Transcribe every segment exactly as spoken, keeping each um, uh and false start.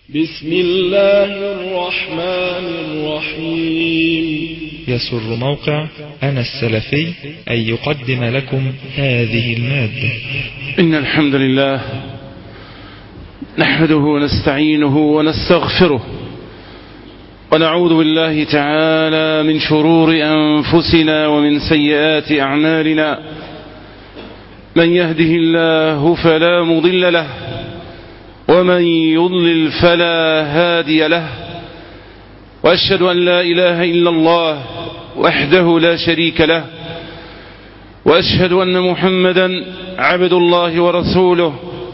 بسم الله الرحمن الرحيم. يسر موقع أنا السلفي أن يقدم لكم هذه المادة. إن الحمد لله نحمده ونستعينه ونستغفره ونعوذ بالله تعالى من شرور أنفسنا ومن سيئات أعمالنا. من يهده الله فلا مضل له ومن يضلل فلا هادي له، وأشهد أن لا إله إلا الله وحده لا شريك له، وأشهد أن محمدا عبد الله ورسوله.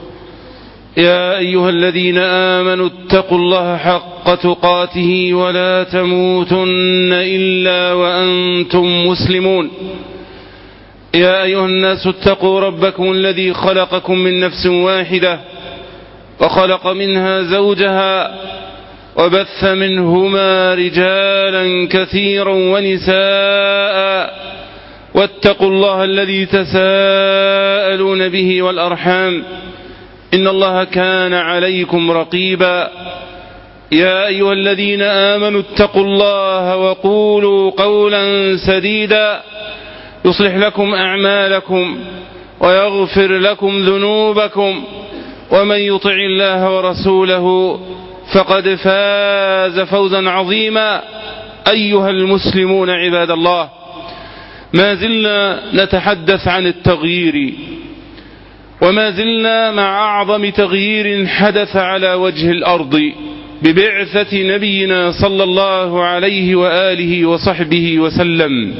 يا أيها الذين آمنوا اتقوا الله حق تقاته ولا تموتن إلا وأنتم مسلمون. يا أيها الناس اتقوا ربكم الذي خلقكم من نفس واحدة وخلق منها زوجها وبث منهما رجالا كثيرا ونساء، واتقوا الله الذي تساءلون به والأرحام إن الله كان عليكم رقيبا. يا أيها الذين آمنوا اتقوا الله وقولوا قولا سديدا يصلح لكم أعمالكم ويغفر لكم ذنوبكم، ومن يطع الله ورسوله فقد فاز فوزا عظيما. أيها المسلمون عباد الله، ما زلنا نتحدث عن التغيير، وما زلنا مع أعظم تغيير حدث على وجه الأرض ببعثة نبينا صلى الله عليه وآله وصحبه وسلم.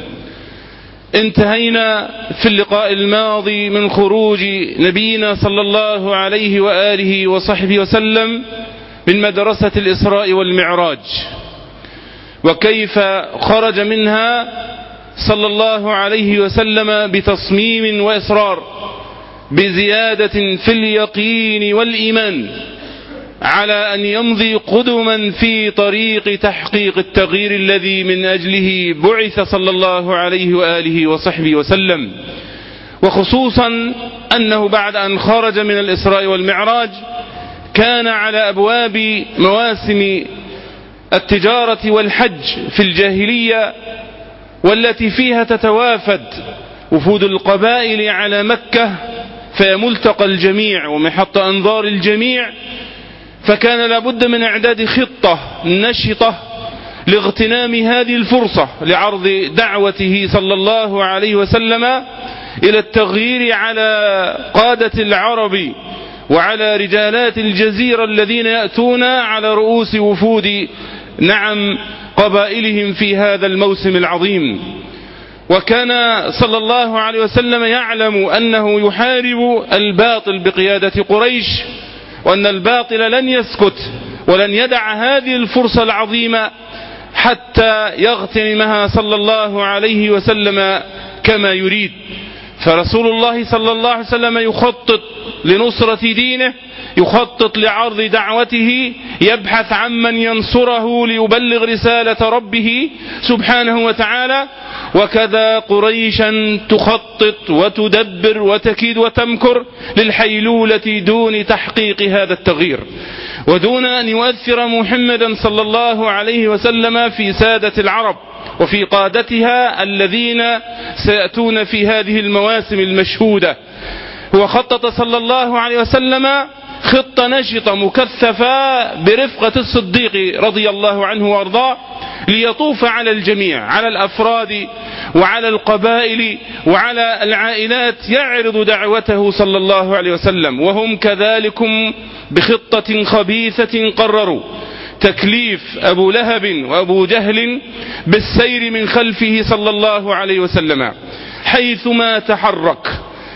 انتهينا في اللقاء الماضي من خروج نبينا صلى الله عليه وآله وصحبه وسلم من مدرسة الإسراء والمعراج، وكيف خرج منها صلى الله عليه وسلم بتصميم وإصرار بزيادة في اليقين والإيمان على أن يمضي قدما في طريق تحقيق التغيير الذي من أجله بعث صلى الله عليه وآله وصحبه وسلم. وخصوصا أنه بعد أن خرج من الإسراء والمعراج كان على أبواب مواسم التجارة والحج في الجاهلية، والتي فيها تتوافد وفود القبائل على مكة في ملتقى الجميع ومحط أنظار الجميع، فكان لابد من إعداد خطة نشطة لاغتنام هذه الفرصة لعرض دعوته صلى الله عليه وسلم إلى التغيير على قادة العرب وعلى رجالات الجزيرة الذين يأتون على رؤوس وفود نعم قبائلهم في هذا الموسم العظيم. وكان صلى الله عليه وسلم يعلم أنه يحارب الباطل بقيادة قريش، وأن الباطل لن يسكت ولن يدع هذه الفرصة العظيمة حتى يغتنمها صلى الله عليه وسلم كما يريد. فرسول الله صلى الله عليه وسلم يخطط لنصرة دينه، يخطط لعرض دعوته، يبحث عمن ينصره ليبلغ رسالة ربه سبحانه وتعالى. وكذا قريشا تخطط وتدبر وتكيد وتمكر للحيلولة دون تحقيق هذا التغيير، ودون أن يؤثر محمدا صلى الله عليه وسلم في سادة العرب وفي قادتها الذين سيأتون في هذه المواسم المشهودة. هو خطط صلى الله عليه وسلم خطة نشطة مكثفة برفقة الصديق رضي الله عنه وارضاه، ليطوف على الجميع، على الأفراد وعلى القبائل وعلى العائلات، يعرض دعوته صلى الله عليه وسلم. وهم كذلكم بخطة خبيثة قرروا تكليف أبو لهب وأبو جهل بالسير من خلفه صلى الله عليه وسلم حيثما تحرك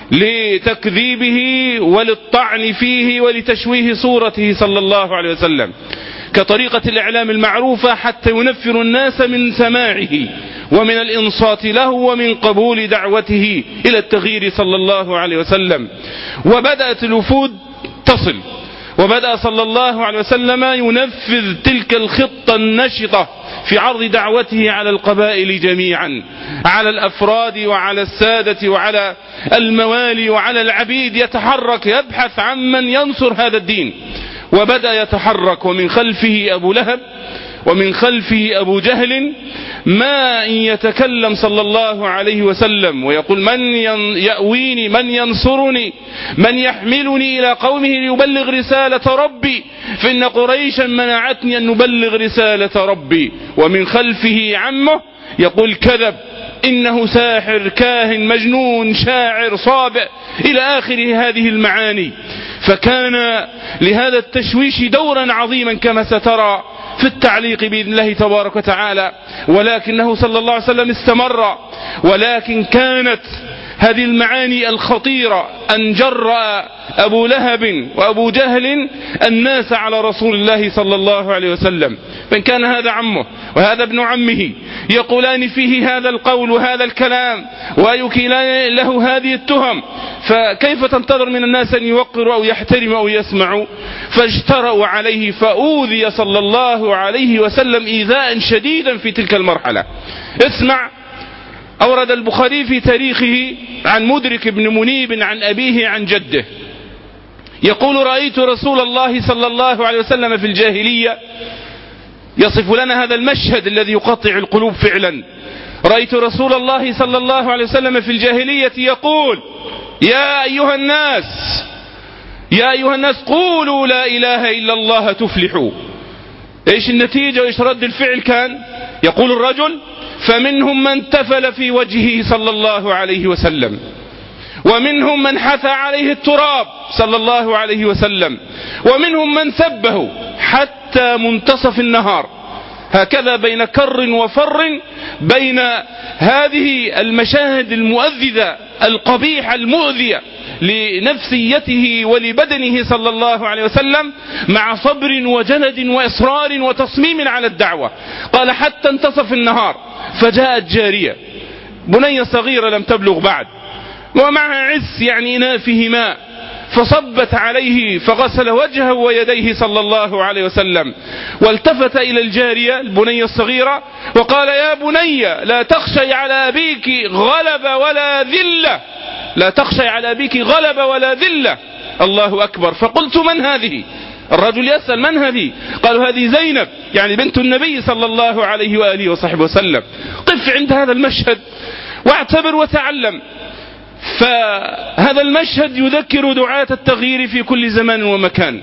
لتكذيبه وللطعن فيه ولتشويه صورته صلى الله عليه وسلم، كطريقة الإعلام المعروفة، حتى ينفر الناس من سماعه ومن الإنصات له ومن قبول دعوته إلى التغيير صلى الله عليه وسلم. وبدأت الوفود تصل، وبدأ صلى الله عليه وسلم ينفذ تلك الخطة النشطة في عرض دعوته على القبائل جميعا، على الأفراد وعلى السادة وعلى الموالي وعلى العبيد. يتحرك يبحث عن من ينصر هذا الدين وبدأ يتحرك، ومن خلفه أبو لهب ومن خلفه أبو جهل، ما إن يتكلم صلى الله عليه وسلم ويقول من يأويني، من ينصرني، من يحملني إلى قومه ليبلغ رسالة ربي، فإن قريشا منعتني أن نبلغ رسالة ربي. ومن خلفه عمه يقول كذب، إنه ساحر كاهن مجنون شاعر صابع، إلى آخر هذه المعاني. فكان لهذا التشويش دورا عظيما كما سترى في التعليق بإذن الله تبارك وتعالى، ولكنه صلى الله عليه وسلم استمر. ولكن كانت هذه المعاني الخطيرة أن جرأ أبو لهب وأبو جهل الناس على رسول الله صلى الله عليه وسلم، فإن كان هذا عمه وهذا ابن عمه يقولان فيه هذا القول وهذا الكلام ويكيلان له هذه التهم، فكيف تنتظر من الناس أن يوقروا أو يحترموا أو يسمعوا؟ فاجترأوا عليه، فأوذي صلى الله عليه وسلم إيذاء شديدا في تلك المرحلة. اسمع، أورد البخاري في تاريخه عن مدرك بن منيب عن أبيه عن جده يقول: رأيت رسول الله صلى الله عليه وسلم في الجاهلية، يصف لنا هذا المشهد الذي يقطع القلوب فعلا. رأيت رسول الله صلى الله عليه وسلم في الجاهلية يقول: يا أيها الناس يا أيها الناس قولوا لا إله إلا الله تفلحوا. إيش النتيجة وإيش رد الفعل كان؟ يقول الرجل: فمنهم من تفل في وجهه صلى الله عليه وسلم، ومنهم من حثى عليه التراب صلى الله عليه وسلم، ومنهم من سبه حتى منتصف النهار. هكذا بين كر وفر، بين هذه المشاهد المؤذذة القبيحة المؤذية لنفسيته ولبدنه صلى الله عليه وسلم، مع صبر وجلد وإصرار وتصميم على الدعوة. قال: حتى انتصف النهار، فجاءت جارية بنية صغيرة لم تبلغ بعد، ومعها عس يعني إناء فيه ماء، فصبت عليه فغسل وجهه ويديه صلى الله عليه وسلم، والتفت إلى الجارية البنية الصغيرة وقال: يا بنية لا تخشي على أبيك غلب ولا ذلة، لا تخشي على أبيك غلب ولا ذلة. الله أكبر. فقلت: من هذه؟ الرجل يسأل: من هذه؟ قالوا: هذه زينب، يعني بنت النبي صلى الله عليه وآله وصحبه وسلم. قف عند هذا المشهد واعتبر وتعلم. فهذا المشهد يذكر دعاة التغيير في كل زمان ومكان،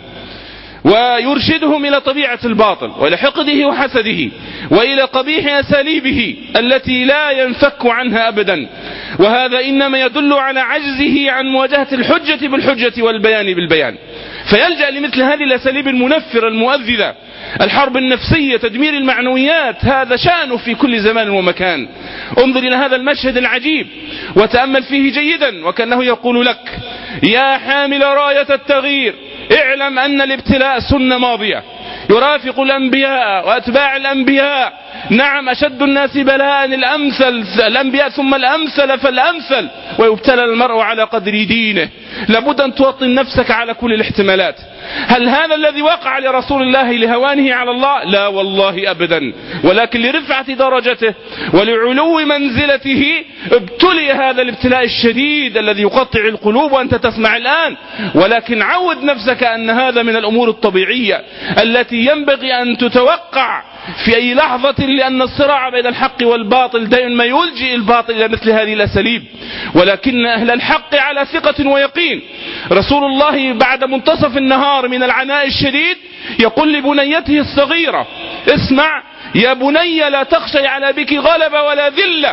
ويرشدهم إلى طبيعة الباطل وإلى حقده وحسده وإلى قبيح أساليبه التي لا ينفك عنها أبدا. وهذا إنما يدل على عجزه عن مواجهة الحجة بالحجة والبيان بالبيان، فيلجأ لمثل هذه الأساليب المنفرة المؤذذة، الحرب النفسية، تدمير المعنويات. هذا شأنه في كل زمان ومكان. انظر إلى هذا المشهد العجيب وتأمل فيه جيدا، وكأنه يقول لك: يا حامل راية التغيير، اعلم أن الابتلاء سنة ماضية يرافق الأنبياء وأتباع الأنبياء. نعم، أشد الناس بلاء الأمثل الأنبياء ثم الأمثل فالأمثل، ويبتلى المرء على قدر دينه. لابد أن توطن نفسك على كل الاحتمالات. هل هذا الذي وقع لرسول الله لهوانه على الله؟ لا والله أبدا، ولكن لرفعة درجته ولعلو منزلته ابتلي هذا الابتلاء الشديد الذي يقطع القلوب وأنت تسمع الآن. ولكن عود نفسك أن هذا من الأمور الطبيعية التي ينبغي أن تتوقع في أي لحظة، لأن الصراع بين الحق والباطل دائما ما يلجئ الباطل إلى مثل هذه الأساليب. ولكن أهل الحق على ثقة ويقين. رسول الله بعد منتصف النهار من العناء الشديد يقول لبنيته الصغيرة: اسمع يا بني لا تخشي على بك غلب ولا ذلة.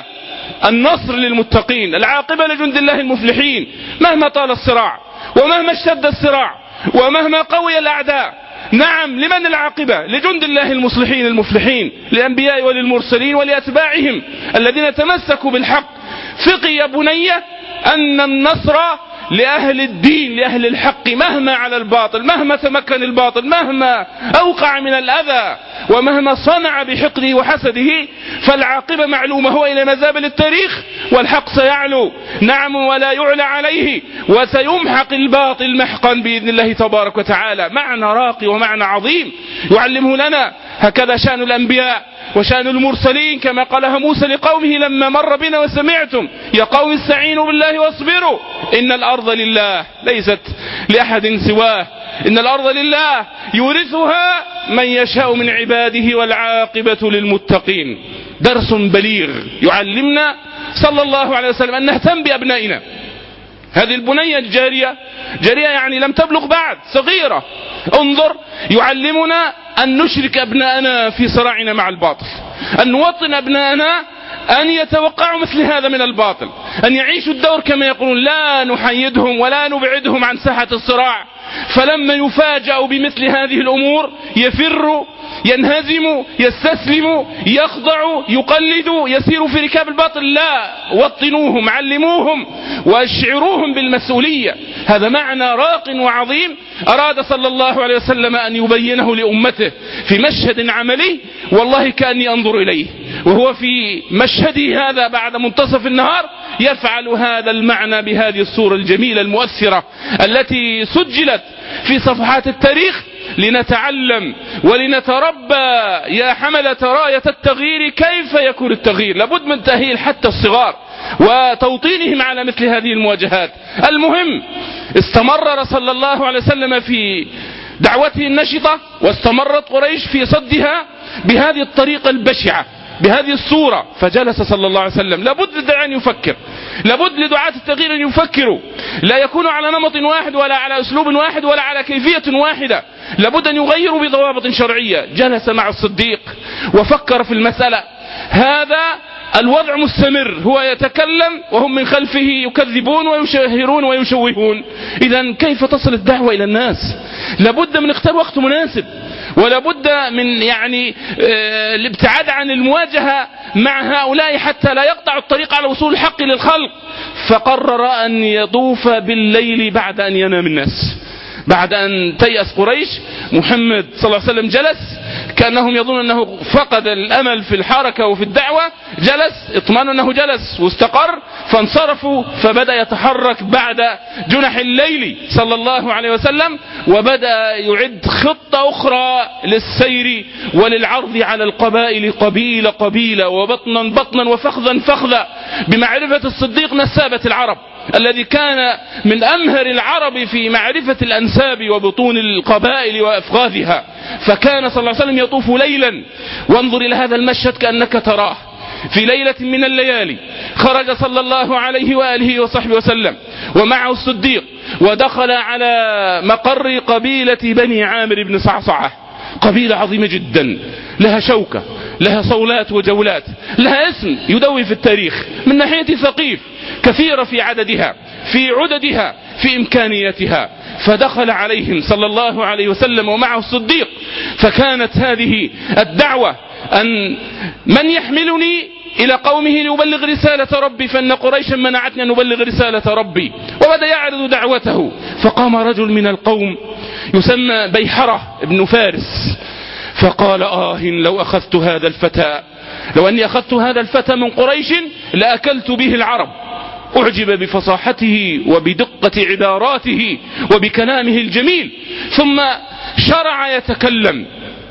النصر للمتقين، العاقبة لجند الله المفلحين، مهما طال الصراع ومهما اشتد الصراع ومهما قوي الأعداء. نعم، لمن العاقبة؟ لجند الله المصلحين المفلحين، للأنبياء وللمرسلين ولأتباعهم الذين تمسكوا بالحق. ثق يا بني أن النصر لأهل الدين، لأهل الحق، مهما على الباطل، مهما تمكن الباطل، مهما أوقع من الأذى، ومهما صنع بحقده وحسده، فالعاقبة معلومة. هو إلى مزابل التاريخ والحق سيعلو، نعم ولا يعلى عليه، وسيمحق الباطل محقا بإذن الله تبارك وتعالى. معنى راقي ومعنى عظيم يعلمه لنا. هكذا شأن الأنبياء وشأن المرسلين، كما قالها موسى لقومه لما مر بنا وسمعتم: يا قوم استعينوا بالله واصبروا إن الأرض لله ليست لأحد سواه. إن الأرض لله يورثها من يشاء من عباده والعاقبة للمتقين. درس بليغ يعلمنا صلى الله عليه وسلم أن نهتم بأبنائنا. هذه البنية الجارية، جارية يعني لم تبلغ بعد، صغيرة، انظر، يعلمنا أن نشرك أبنائنا في صراعنا مع الباطل، أن نوطن أبنائنا أن يتوقعوا مثل هذا من الباطل، أن يعيشوا الدور كما يقولون، لا نحيدهم ولا نبعدهم عن ساحة الصراع، فلما يفاجأوا بمثل هذه الأمور يفروا، ينهزموا، يستسلموا، يخضعوا، يقلدوا، يسيروا في ركاب الباطل. لا، وطنوهم، علموهم واشعروهم بالمسؤولية. هذا معنى راق وعظيم أراد صلى الله عليه وسلم أن يبينه لأمته في مشهد عملي، والله كأني أنظر إليه وهو في مشهده هذا بعد منتصف النهار يفعل هذا المعنى بهذه الصورة الجميلة المؤثرة التي سجلت في صفحات التاريخ لنتعلم ولنتربى يا حملة راية التغيير. كيف يكون التغيير؟ لابد من تأهيل حتى الصغار وتوطينهم على مثل هذه المواجهات. المهم استمر صلى الله عليه وسلم في دعوته النشطة، واستمرت قريش في صدها بهذه الطريقة البشعة، بهذه الصورة. فجلس صلى الله عليه وسلم. لابد للداعي أن يفكر، لابد لدعاة التغيير أن يفكروا، لا يكونوا على نمط واحد ولا على أسلوب واحد ولا على كيفية واحدة، لابد أن يغيروا بضوابط شرعية. جلس مع الصديق وفكر في المسألة. هذا الوضع مستمر، هو يتكلم وهم من خلفه يكذبون ويشهرون ويشوهون. إذا كيف تصل الدعوة إلى الناس؟ لابد من اختيار وقت مناسب، ولابد من يعني اه الابتعاد عن المواجهة مع هؤلاء حتى لا يقطع الطريق على وصول الحق للخلق. فقرر أن يطوف بالليل بعد أن ينام الناس. بعد أن تيأس قريش، محمد صلى الله عليه وسلم جلس كأنهم يظن أنه فقد الأمل في الحركة وفي الدعوة، جلس، اطمأنوا أنه جلس واستقر، فانصرفوا، فبدأ يتحرك بعد جنح الليل صلى الله عليه وسلم، وبدأ يعد خطة أخرى للسير وللعرض على القبائل قبيلة قبيلة وبطنا بطنا وفخذا فخذا، بمعرفة الصديق نسابة العرب الذي كان من أمهر العرب في معرفة الأنساب وبطون القبائل وأفغاذها. فكان صلى الله عليه وسلم يطوف ليلا، وانظر إلى هذا المشهد كأنك تراه. في ليلة من الليالي خرج صلى الله عليه وآله وصحبه وسلم ومعه الصديق، ودخل على مقر قبيلة بني عامر بن صعصعة، قبيلة عظيمة جدا، لها شوكة، لها صولات وجولات، لها اسم يدوي في التاريخ من ناحية ثقيف، كثيرة في عددها، في عددها، في إمكانياتها. فدخل عليهم صلى الله عليه وسلم ومعه الصديق. فكانت هذه الدعوة أن من يحملني إلى قومه ليبلغ رسالة ربي، فإن قريشا منعتني أن أبلغ رسالة ربي. وبدأ يعرض دعوته. فقام رجل من القوم يسمى بيحرة ابن فارس، فقال: آه لو أخذت هذا الفتى، لو أني أخذت هذا الفتى من قريش لأكلت به العرب. أعجب بفصاحته وبدقة عباراته وبكلامه الجميل، ثم شرع يتكلم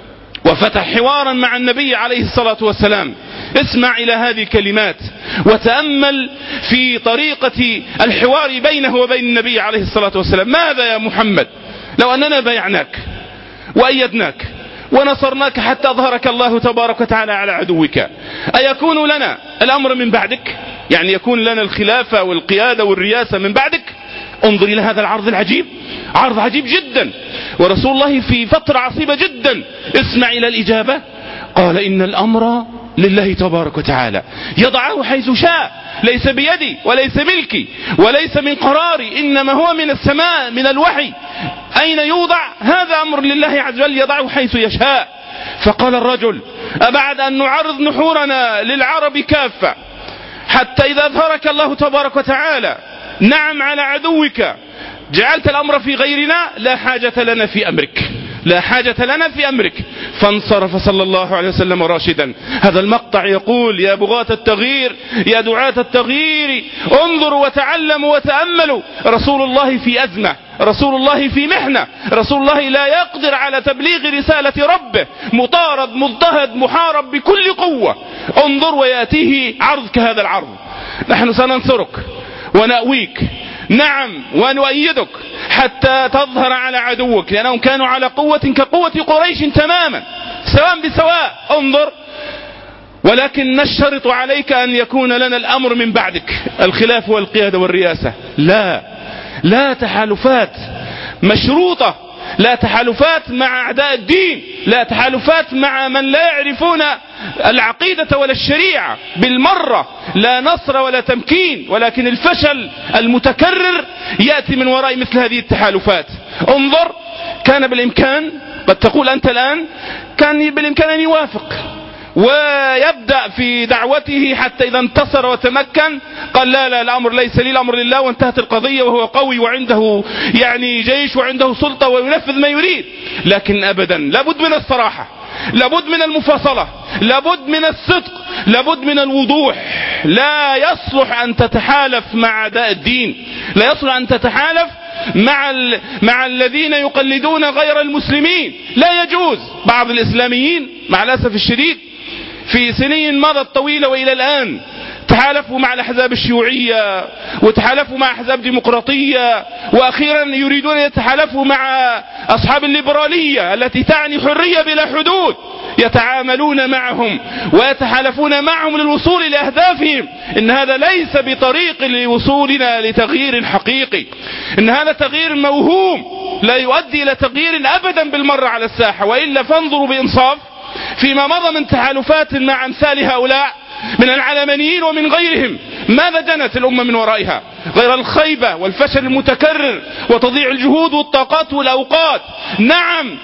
وفتح حوارا مع النبي عليه الصلاة والسلام. اسمع إلى هذه الكلمات وتأمل في طريقة الحوار بينه وبين النبي عليه الصلاة والسلام. ماذا يا محمد لو أننا بايعناك وأيدناك ونصرناك حتى أظهرك الله تبارك وتعالى على عدوك، أيكون لنا الأمر من بعدك؟ يعني يكون لنا الخلافة والقيادة والرياسة من بعدك؟ انظر إلى هذا العرض العجيب، عرض عجيب جدا، ورسول الله في فترة عصيبة جدا. اسمع إلى الإجابة. قال: إن الأمر لله تبارك وتعالى يضعه حيث شاء، ليس بيدي وليس ملكي وليس من قراري، إنما هو من السماء، من الوحي. أين يوضع؟ هذا أمر لله عز وجل يضعه حيث يشاء. فقال الرجل: أبعد أن نعرض نحورنا للعرب كافة حتى إذا أظهرك الله تبارك وتعالى نعم على عدوك جعلت الأمر في غيرنا، لا حاجة لنا في أمرك، لا حاجة لنا في أمرك. فانصرف صلى الله عليه وسلم راشدا. هذا المقطع يقول: يا بغاة التغيير، يا دعاة التغيير، انظروا وتعلموا وتأملوا. رسول الله في أزمة، رسول الله في محنة، رسول الله لا يقدر على تبليغ رسالة ربه، مطارد مضطهد محارب بكل قوة. انظر ويأتيه عرض كهذا العرض: نحن سننصرك ونأويك، نعم ونؤيدك حتى تظهر على عدوك، لأنهم كانوا على قوة كقوة قريش تماما سواء بسواء. انظر، ولكن نشترط عليك أن يكون لنا الأمر من بعدك، الخلافة والقيادة والرئاسة. لا لا تحالفات مشروطة، لا تحالفات مع أعداء الدين، لا تحالفات مع من لا يعرفون العقيدة ولا الشريعة بالمرة، لا نصر ولا تمكين، ولكن الفشل المتكرر يأتي من وراء مثل هذه التحالفات. انظر، كان بالإمكان، قد تقول أنت الآن كان بالإمكان أن يوافق ويبدأ في دعوته حتى إذا انتصر وتمكن قال لا لا الأمر ليس لي، الأمر لله، وانتهت القضية، وهو قوي وعنده يعني جيش وعنده سلطة وينفذ ما يريد. لكن أبدا، لابد من الصراحة، لابد من المفاصلة، لابد من الصدق، لابد من الوضوح. لا يصلح أن تتحالف مع أعداء الدين، لا يصلح أن تتحالف مع ال... مع الذين يقلدون غير المسلمين، لا يجوز. بعض الإسلاميين مع الأسف الشديد في سنين مضت طويلة وإلى الآن تحالفوا مع الأحزاب الشيوعية وتحالفوا مع أحزاب ديمقراطية، وأخيرا يريدون يتحالفوا مع أصحاب الليبرالية التي تعني حرية بلا حدود، يتعاملون معهم ويتحالفون معهم للوصول لأهدافهم. إن هذا ليس بطريق لوصولنا لتغيير حقيقي، إن هذا تغيير موهوم لا يؤدي إلى تغيير أبدا بالمرة على الساحة. وإلا فانظروا بإنصاف فيما مضى من تحالفات مع أمثال هؤلاء من العلمانيين ومن غيرهم، ماذا جنت الأمة من ورائها غير الخيبة والفشل المتكرر وتضييع الجهود والطاقات والأوقات. نعم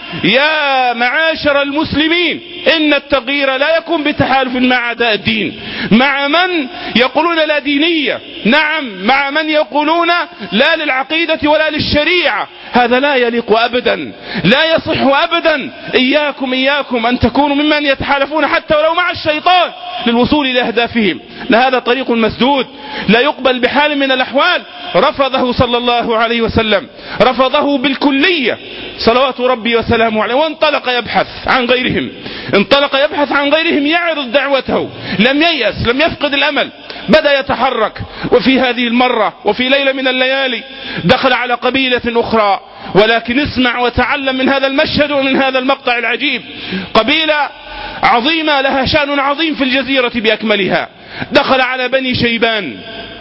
يا معاشر المسلمين، إن التغيير لا يكون بتحالف مع أعداء الدين، مع من يقولون لا دينية، نعم مع من يقولون لا للعقيدة ولا للشريعة. هذا لا يليق أبدا، لا يصح أبدا. إياكم إياكم أن تكونوا ممن يتحالفون حتى ولو مع الشيطان للوصول إلى أهدافهم. هذا طريق مسدود لا يقبل بحال من الأحوال. رفضه صلى الله عليه وسلم، رفضه بالكلية صلوات ربي وسلامه عليه، وانطلق يبحث عن غيرهم، انطلق يبحث عن غيرهم يعرض دعوته. لم ييأس، لم يفقد الأمل، بدأ يتحرك. وفي هذه المرة وفي ليلة من الليالي دخل على قبيلة أخرى. ولكن اسمع وتعلم من هذا المشهد ومن هذا المقطع العجيب. قبيلة عظيمة لها شأن عظيم في الجزيرة بأكملها. دخل على بني شيبان،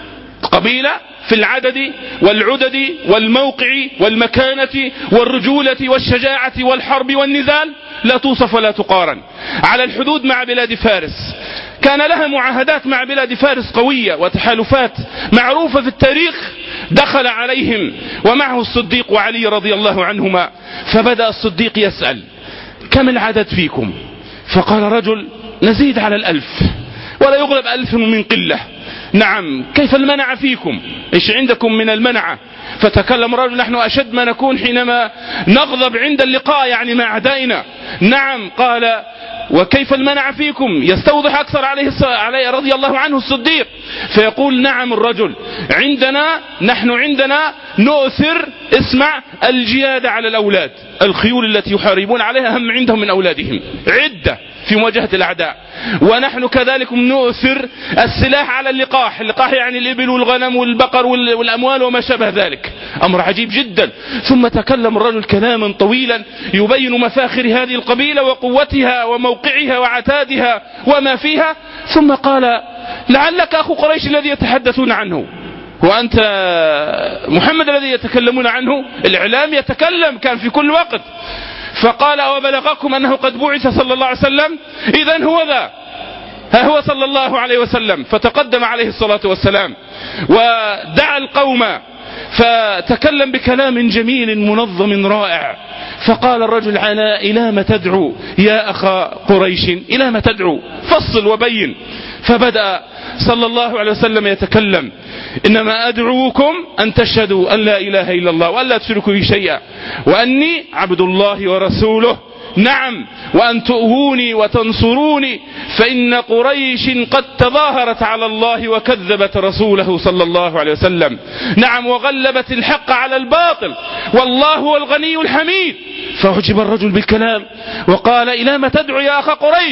قبيلة في العدد والعدد والموقع والمكانة والرجولة والشجاعة والحرب والنزال لا توصف ولا تقارن، على الحدود مع بلاد فارس. كان لها معاهدات مع بلاد فارس قوية وتحالفات معروفة في التاريخ. دخل عليهم ومعه الصديق وعلي رضي الله عنهما، فبدأ الصديق يسأل: كم العدد فيكم؟ فقال رجل: نزيد على الألف ولا يغلب ألف من قلة. نعم، كيف المنع فيكم؟ إيش عندكم من المنعة؟ فتكلم رجل: نحن أشد ما نكون حينما نغضب عند اللقاء، يعني مع أعدائنا. نعم. قال: وكيف المنع فيكم؟ يستوضح أكثر عليه, عليه رضي الله عنه الصديق، فيقول: نعم الرجل عندنا، نحن عندنا نؤثر، اسمع، الجيادة على الأولاد. الخيول التي يحاربون عليها هم عندهم من أولادهم عدة في مواجهة الأعداء. ونحن كذلك نؤثر السلاح على اللقاح. اللقاح يعني الإبل والغنم والبقر والأموال وما شابه ذلك. أمر عجيب جدا. ثم تكلم الرجل كلاما طويلا يبين مفاخر هذه القبيلة وقوتها وموقعها وعتادها وما فيها. ثم قال: لعلك أخو قريش الذي يتحدثون عنه، وأنت محمد الذي يتكلمون عنه. الإعلام يتكلم كان في كل وقت. فقال: وبلغكم أنه قد بعث صلى الله عليه وسلم؟ إذن هو ذا، ها هو صلى الله عليه وسلم. فتقدم عليه الصلاة والسلام ودعا القوم، فتكلم بكلام جميل منظم رائع. فقال الرجل: أنا إلى ما تدعو يا أخا قريش؟ إلى ما تدعو؟ فصل وبين. فبدأ صلى الله عليه وسلم يتكلم: إنما أدعوكم أن تشهدوا أن لا إله إلا الله وأن لا تشركوا به شيئا، وأني عبد الله ورسوله، نعم، وأن تؤهوني وتنصروني، فإن قريش قد تظاهرت على الله وكذبت رسوله صلى الله عليه وسلم. نعم، وغلبت الحق على الباطل، والله هو الغني الحميد. فعجب الرجل بالكلام وقال: إلى ما تدعو يا أخا قريش؟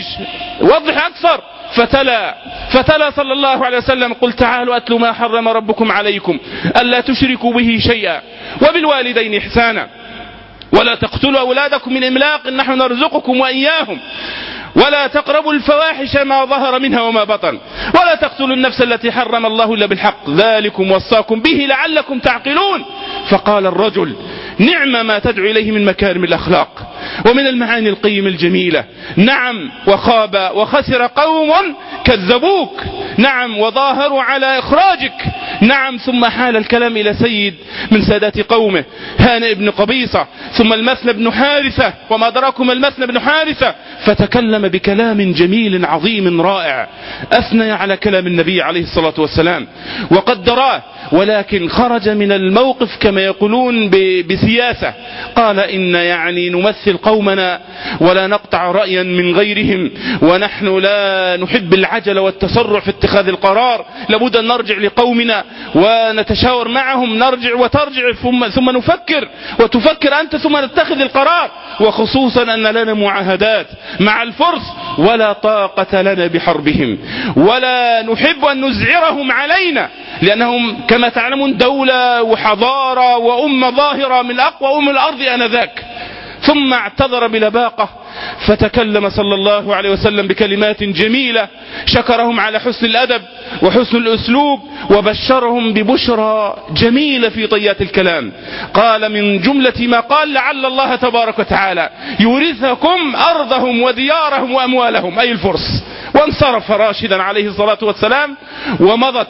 وضح أكثر. فتلا فتلا صلى الله عليه وسلم: قل تعالوا أتلوا ما حرم ربكم عليكم ألا تشركوا به شيئا وبالوالدين إحسانا ولا تقتلوا أولادكم من إملاق نحن نرزقكم وإياهم ولا تقربوا الفواحش ما ظهر منها وما بطن ولا تقتلوا النفس التي حرم الله إلا بالحق ذلكم وصاكم به لعلكم تعقلون. فقال الرجل: نعم ما تدعو إليه من مكارم الأخلاق ومن المعاني القيم الجميلة. نعم، وخاب وخسر قوم كذبوك، نعم، وظاهروا على إخراجك. نعم، ثم حال الكلام إلى سيد من سادات قومه هانئ بن قبيصة، ثم المثنى بن حارثة، وما أدراكم المثنى بن حارثة، فتكلم بكلام جميل عظيم رائع، أثنى على كلام النبي عليه الصلاة والسلام وقدراه، ولكن خرج من الموقف كما يقولون بسياسة. قال: إن يعني نمثل قومنا ولا نقطع رأيا من غيرهم، ونحن لا نحب العجل والتسرع في اتخاذ القرار، لابد أن نرجع لقومنا ونتشاور معهم، نرجع وترجع ثم, ثم نفكر وتفكر أنت ثم نتخذ القرار، وخصوصا أن لنا معاهدات مع الفرس ولا طاقة لنا بحربهم ولا نحب أن نزعرهم علينا، لأنهم كما تعلمون دولة وحضارة وأمة ظاهرة من أقوى أم الأرض آنذاك. ثم اعتذر بلباقة، فتكلم صلى الله عليه وسلم بكلمات جميلة، شكرهم على حسن الأدب وحسن الأسلوب، وبشرهم ببشرى جميلة في طيات الكلام. قال من جملة ما قال: لعل الله تبارك وتعالى يورثكم أرضهم وديارهم وأموالهم، أي الفرس. وانصرف راشدا عليه الصلاة والسلام ومضت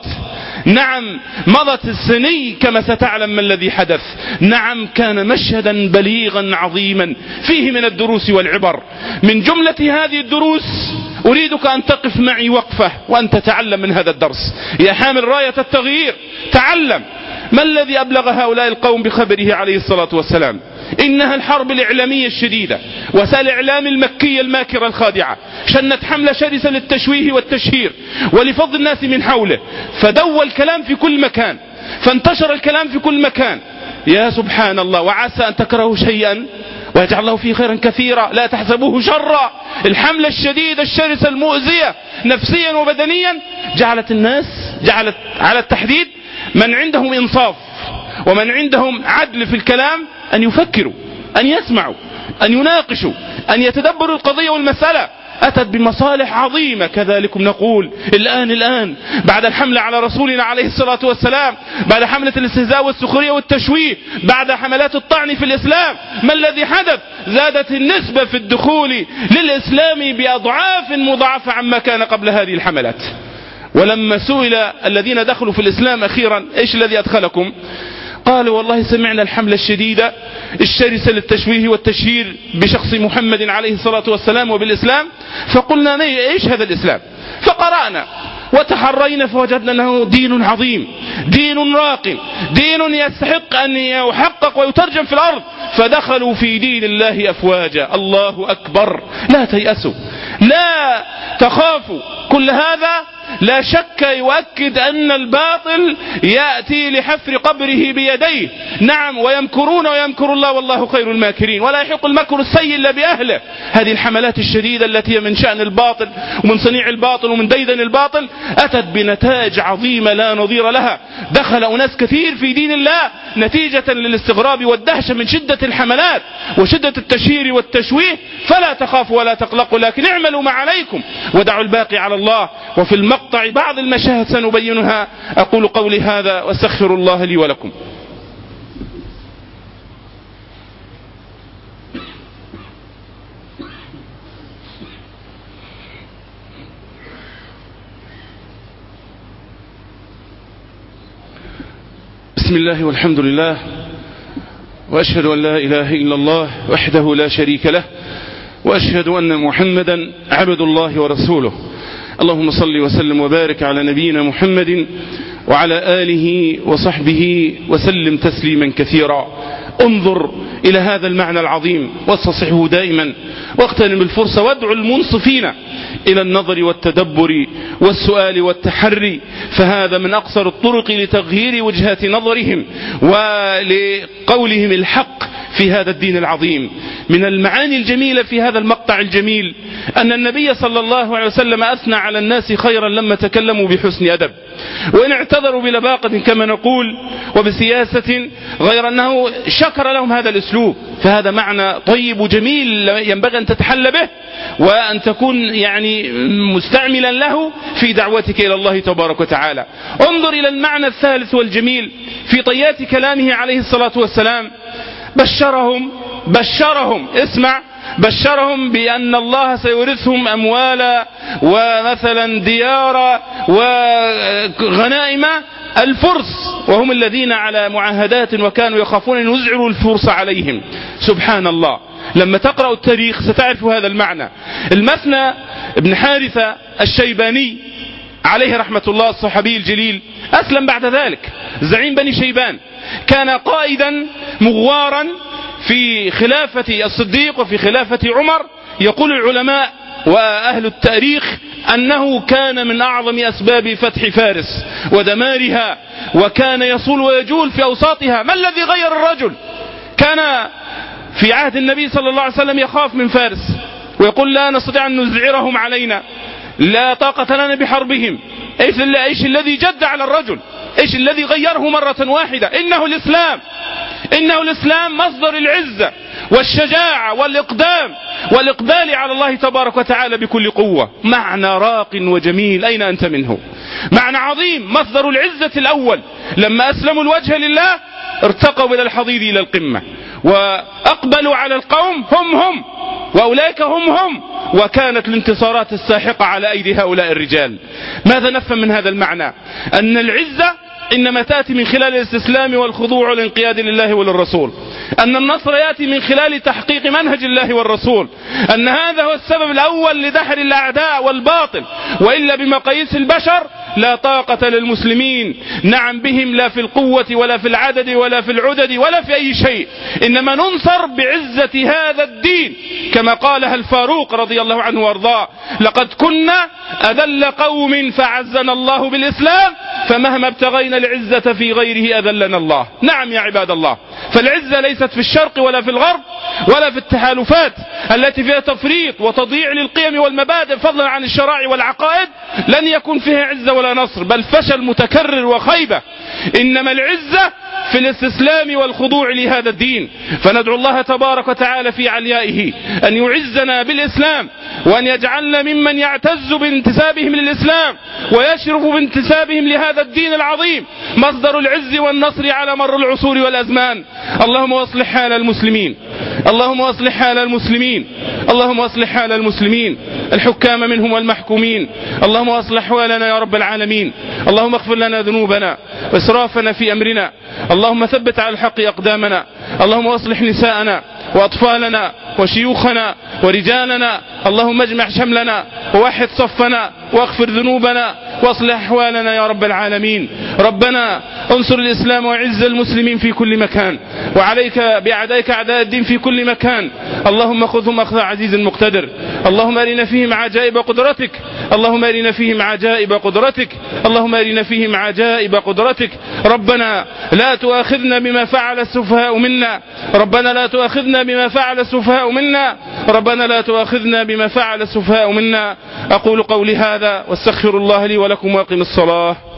نعم مضت السني كما ستعلم ما الذي حدث. نعم، كان مشهدا بليغا عظيما فيه من الدروس والعبر. من جملة هذه الدروس أريدك أن تقف معي وقفة وأن تتعلم من هذا الدرس. يا حامل راية التغيير، تعلم ما الذي أبلغ هؤلاء القوم بخبره عليه الصلاة والسلام. إنها الحرب الإعلامية الشديدة، وسائل الإعلام المكية الماكرة الخادعة شنت حملة شرسة للتشويه والتشهير ولفض الناس من حوله، فدوى الكلام في كل مكان، فانتشر الكلام في كل مكان. يا سبحان الله، وعسى أن تكرهوا شيئا ويجعل الله فيه خيرا كثيرا، لا تحسبوه شرا. الحملة الشديدة الشرسة المؤذية نفسيا وبدنيا جعلت الناس جعلت على التحديد من عندهم إنصاف ومن عندهم عدل في الكلام أن يفكروا، أن يسمعوا، أن يناقشوا، أن يتدبروا القضية والمسألة. أتت بمصالح عظيمة. كذلك نقول الآن الآن بعد الحملة على رسولنا عليه الصلاة والسلام، بعد حملة الاستهزاء والسخرية والتشويه، بعد حملات الطعن في الإسلام، ما الذي حدث؟ زادت النسبة في الدخول للإسلام بأضعاف مضاعفة عما كان قبل هذه الحملات. ولما سئل الذين دخلوا في الإسلام أخيرا: إيش الذي أدخلكم؟ قالوا: والله سمعنا الحملة الشديدة الشرسة للتشويه والتشهير بشخص محمد عليه الصلاة والسلام وبالإسلام، فقلنا: إيش هذا الإسلام؟ فقرأنا وتحرينا فوجدنا أنه دين عظيم، دين راقي، دين يستحق أن يحقق ويترجم في الأرض. فدخلوا في دين الله أفواجا. الله أكبر. لا تيأسوا، لا تخافوا. كل هذا لا شك يؤكد أن الباطل يأتي لحفر قبره بيديه. نعم، ويمكرون ويمكر الله والله خير الماكرين، ولا يحق المكر السيء إلا بأهله. هذه الحملات الشديدة التي هي من شأن الباطل ومن صنيع الباطل ومن ديدن الباطل أتت بنتائج عظيمة لا نظير لها. دخل أناس كثير في دين الله نتيجة للاستغراب والدهشة من شدة الحملات وشدة التشهير والتشويه. فلا تخافوا ولا تقلقوا، لكن اعملوا ما عليكم ودعوا الباقي على الله. وفي المقطع بعض المشاهد سنبينها. أقول قولي هذا واستغفر الله لي ولكم. بسم الله والحمد لله، وأشهد أن لا إله إلا الله وحده لا شريك له، وأشهد أن محمدا عبد الله ورسوله. اللهم صل وسلم وبارك على نبينا محمد وعلى آله وصحبه وسلم تسليما كثيرا. انظر إلى هذا المعنى العظيم واستصحه دائما واغتنم الفرصة وادعو المنصفين إلى النظر والتدبر والسؤال والتحري، فهذا من أقصر الطرق لتغيير وجهات نظرهم ولقولهم الحق في هذا الدين العظيم. من المعاني الجميلة في هذا المقطع الجميل أن النبي صلى الله عليه وسلم أثنى على الناس خيرا لما تكلموا بحسن أدب، وإن اعتذروا بلباقة كما نقول وبسياسة، غير أنه شكر لهم هذا الأسلوب. فهذا معنى طيب وجميل ينبغي أن تتحلى به وأن تكون يعني مستعملا له في دعوتك إلى الله تبارك وتعالى. انظر إلى المعنى الثالث والجميل في طيات كلامه عليه الصلاة والسلام. بشرهم بشرهم اسمع بشرهم بأن الله سيورثهم أموالا ومثلا ديارا وغنائم الفرس، وهم الذين على معاهدات وكانوا يخافون أن يزعروا الفرس عليهم. سبحان الله، لما تقرأ التاريخ ستعرف هذا المعنى. المثنى بن حارثة الشيباني عليه رحمة الله الصحابي الجليل أسلم بعد ذلك، زعيم بني شيبان، كان قائدا مغوارا في خلافة الصديق وفي خلافة عمر. يقول العلماء وأهل التاريخ أنه كان من أعظم أسباب فتح فارس ودمارها، وكان يصول ويجول في أوساطها. ما الذي غير الرجل؟ كان في عهد النبي صلى الله عليه وسلم يخاف من فارس ويقول لا نستطيع أن نزعرهم علينا، لا طاقة لنا بحربهم. إيش الذي جد على الرجل؟ إيش الذي غيره مرة واحدة؟ إنه الإسلام، إنه الإسلام مصدر العزة والشجاعة والإقدام والإقبال على الله تبارك وتعالى بكل قوة. معنى راق وجميل، أين أنت منه؟ معنى عظيم، مصدر العزة الأول. لما أسلموا الوجه لله ارتقوا إلى الحضيض إلى القمة وأقبلوا على القوم هم هم وأولئك هم هم، وكانت الانتصارات الساحقة على أيدي هؤلاء الرجال. ماذا نفهم من هذا المعنى؟ أن العزة إنما تأتي من خلال الاستسلام والخضوع والانقياد لله وللرسول، أن النصر يأتي من خلال تحقيق منهج الله والرسول، أن هذا هو السبب الأول لدحر الأعداء والباطل، وإلا بمقاييس البشر لا طاقة للمسلمين نعم بهم، لا في القوة ولا في العدد ولا في العدد ولا في أي شيء، إنما ننصر بعزة هذا الدين كما قالها الفاروق رضي الله عنه وارضاه: لقد كنا أذل قوم فعزنا الله بالإسلام، فمهما ابتغينا العزة في غيره أذلنا الله. نعم يا عباد الله، فالعزة ليست في الشرق ولا في الغرب ولا في التحالفات التي فيها تفريط وتضييع للقيم والمبادئ فضلا عن الشرائع والعقائد، لن يكون فيها عزة ولا نصر، بل فشل متكرر وخيبة. إنما العزة في الاستسلام والخضوع لهذا الدين. فندعو الله تبارك وتعالى في عليائه أن يعزنا بالإسلام، وأن يجعلنا ممن يعتز بانتسابهم للإسلام ويشرف بانتسابهم لهذا الدين العظيم، مصدر العز والنصر على مر العصور والأزمان. اللهم اصلح حال المسلمين، اللهم اصلح حال المسلمين، اللهم اصلح حال المسلمين، الحكام منهم والمحكومين. اللهم اصلح احوالنا يا رب العالمين. اللهم اغفر لنا ذنوبنا واسرافنا في أمرنا. اللهم ثبت على الحق أقدامنا. اللهم اصلح نساءنا وأطفالنا وشيوخنا ورجالنا. اللهم اجمع شملنا ووحد صفنا واغفر ذنوبنا واصلح أحوالنا يا رب العالمين. ربنا انصر الإسلام وعز المسلمين في كل مكان، وعليك بأعدائك أعداء الدين في كل مكان. اللهم خذهم أخذ عزيز مقتدر. اللهم أرنا فيهم عجائب قدرتك، اللهم أرنا فيهم عجائب قدرتك، اللهم أرنا فيهم عجائب قدرتك. ربنا لا تؤاخذنا بما فعل السفهاء منا، ربنا لا تؤاخذنا بما فعل السفهاء منا، ربنا لا تؤاخذنا بما فعل السفهاء منا. أقول قولي هذا واستغفر الله لي ولكم واقم الصلاة.